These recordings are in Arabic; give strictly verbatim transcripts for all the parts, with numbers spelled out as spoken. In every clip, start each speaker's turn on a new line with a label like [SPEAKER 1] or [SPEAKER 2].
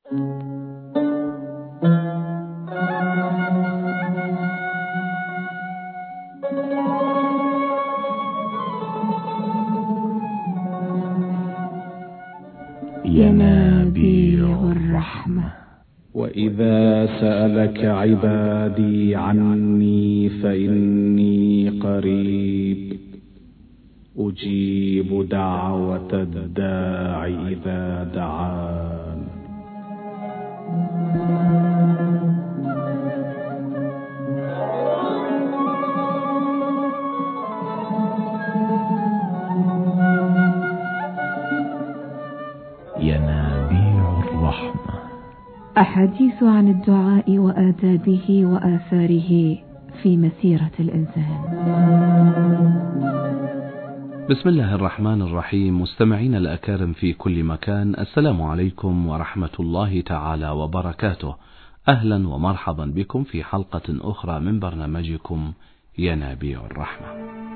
[SPEAKER 1] ينابيع الرحمة. وإذا سألك عبادي عني فإني قريب أجيب دعوة الداع إذا دعان. ينابيع الرحمة.
[SPEAKER 2] أحاديث عن الدعاء وآدابه وآثاره في مسيرة الإنسان.
[SPEAKER 3] بسم الله الرحمن الرحيم. مستمعين الأكارم في كل مكان، السلام عليكم ورحمة الله تعالى وبركاته. أهلا ومرحبا بكم في حلقة أخرى من برنامجكم ينابيع الرحمة.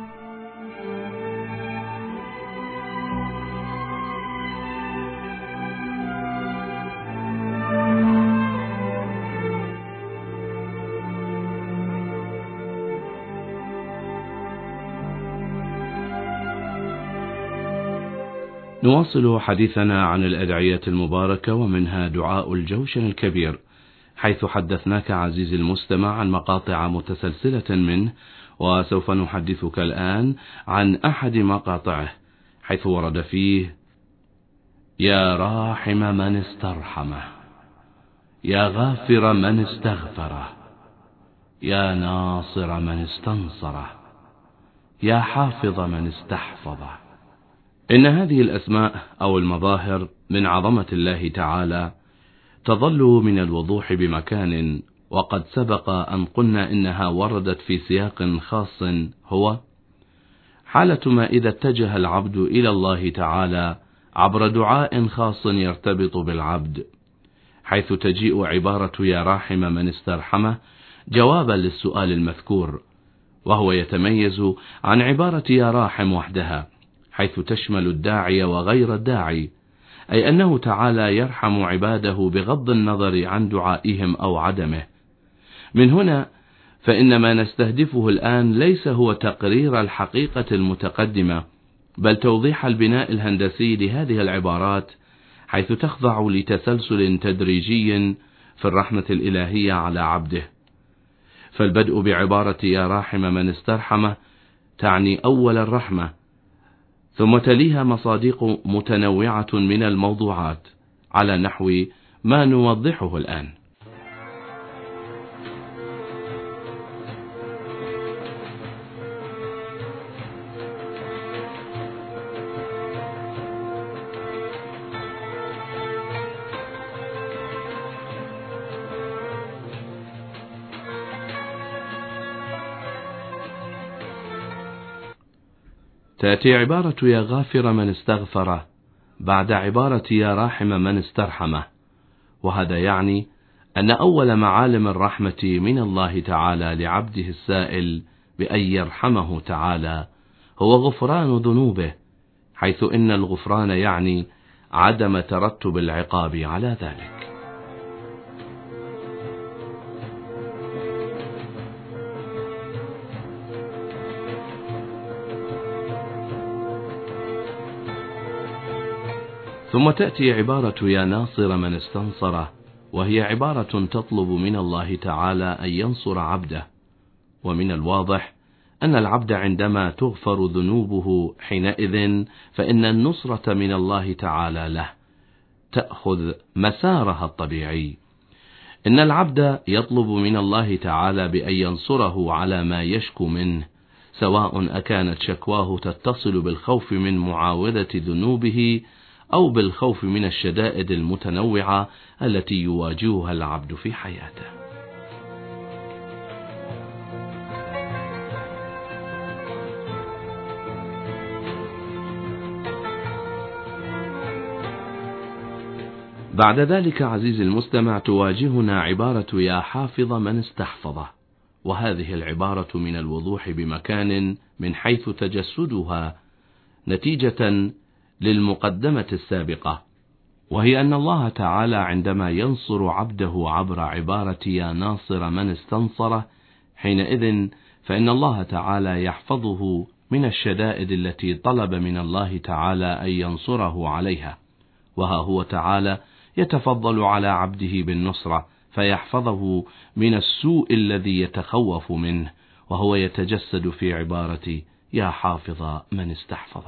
[SPEAKER 3] نواصل حديثنا عن الأدعية المباركة، ومنها دعاء الجوشن الكبير، حيث حدثناك عزيزي المستمع عن مقاطع متسلسلة منه، وسوف نحدثك الآن عن أحد مقاطعه، حيث ورد فيه: يا راحم من استرحمه، يا غافر من استغفره، يا ناصر من استنصره، يا حافظ من استحفظه. إن هذه الأسماء أو المظاهر من عظمة الله تعالى تظل من الوضوح بمكان، وقد سبق أن قلنا إنها وردت في سياق خاص، هو حالة ما إذا اتجه العبد إلى الله تعالى عبر دعاء خاص يرتبط بالعبد، حيث تجيء عبارة يا راحم من استرحمه جوابا للسؤال المذكور، وهو يتميز عن عبارة يا راحم وحدها، حيث تشمل الداعي وغير الداعي، أي أنه تعالى يرحم عباده بغض النظر عن دعائهم أو عدمه. من هنا فإن ما نستهدفه الآن ليس هو تقرير الحقيقة المتقدمة، بل توضيح البناء الهندسي لهذه العبارات، حيث تخضع لتسلسل تدريجي في الرحمة الإلهية على عبده. فالبدء بعبارة يا راحم من استرحمه تعني أول الرحمة، ثم تليها مصادق متنوعة من الموضوعات على نحو ما نوضحه الآن. تأتي عبارة يا غافر من استغفره بعد عبارة يا راحم من استرحمه، وهذا يعني أن أول معالم الرحمة من الله تعالى لعبده السائل بأن يرحمه تعالى هو غفران ذنوبه، حيث إن الغفران يعني عدم ترتب العقاب على ذلك. ثم تأتي عبارة يا ناصر من استنصره، وهي عبارة تطلب من الله تعالى أن ينصر عبده، ومن الواضح أن العبد عندما تغفر ذنوبه حينئذ فإن النصرة من الله تعالى له تأخذ مسارها الطبيعي. إن العبد يطلب من الله تعالى بأن ينصره على ما يشكو منه، سواء أكانت شكواه تتصل بالخوف من معاودة ذنوبه أو بالخوف من الشدائد المتنوعة التي يواجهها العبد في حياته. بعد ذلك عزيزي المستمع تواجهنا عبارة يا حافظ من استحفظه، وهذه العبارة من الوضوح بمكان من حيث تجسدها نتيجة للمقدمة السابقة، وهي أن الله تعالى عندما ينصر عبده عبر عبارة يا ناصر من استنصره، حينئذ فإن الله تعالى يحفظه من الشدائد التي طلب من الله تعالى أن ينصره عليها، وها هو تعالى يتفضل على عبده بالنصرة فيحفظه من السوء الذي يتخوف منه، وهو يتجسد في عبارة يا حافظ من استحفظ.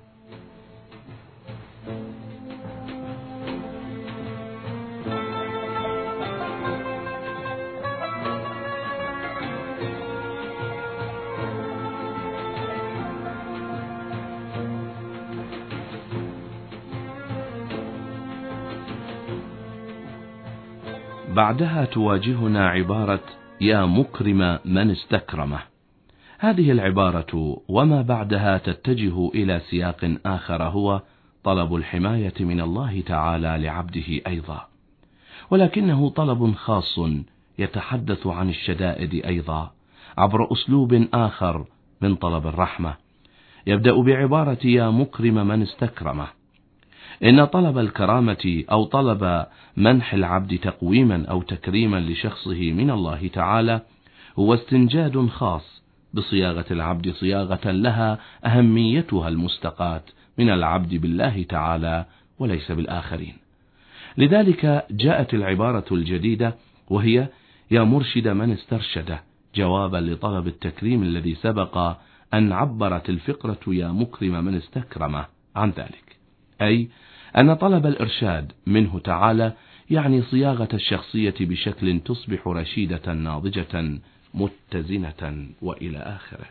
[SPEAKER 3] بعدها تواجهنا عبارة يا مكرم من استكرمه. هذه العبارة وما بعدها تتجه إلى سياق آخر، هو طلب الحماية من الله تعالى لعبده أيضا، ولكنه طلب خاص يتحدث عن الشدائد أيضا عبر أسلوب آخر من طلب الرحمة، يبدأ بعبارة يا مكرم من استكرمه. إن طلب الكرامة أو طلب منح العبد تقويما أو تكريما لشخصه من الله تعالى هو استنجاد خاص بصياغة العبد صياغة لها أهميتها المستقاة من العبد بالله تعالى وليس بالآخرين. لذلك جاءت العبارة الجديدة وهي يا مرشد من استرشده، جوابا لطلب التكريم الذي سبق أن عبرت الفقرة يا مكرم من استكرمه عن ذلك، أي أن طلب الإرشاد منه تعالى يعني صياغة الشخصية بشكل تصبح رشيدة ناضجة متزنة وإلى آخره.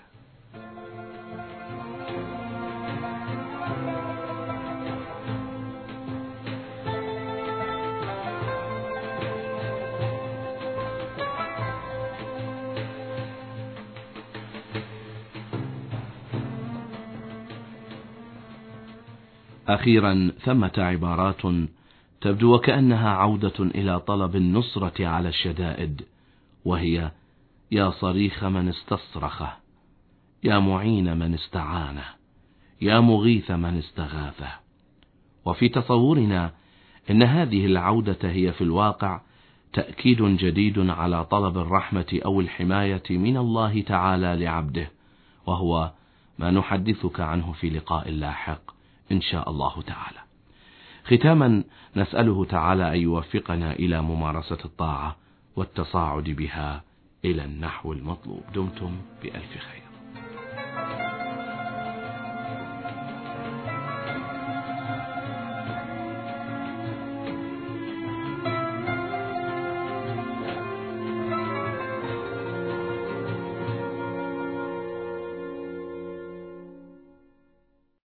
[SPEAKER 3] أخيرا ثمة عبارات تبدو وكأنها عودة إلى طلب النصرة على الشدائد، وهي يا صريخ من استصرخه، يا معين من استعانه، يا مغيث من استغاثه. وفي تصورنا إن هذه العودة هي في الواقع تأكيد جديد على طلب الرحمة أو الحماية من الله تعالى لعبده، وهو ما نحدثك عنه في لقاء لاحق إن شاء الله تعالى. ختاما نسأله تعالى أن يوفقنا إلى ممارسة الطاعة والتصاعد بها إلى النحو المطلوب. دمتم بألف خير.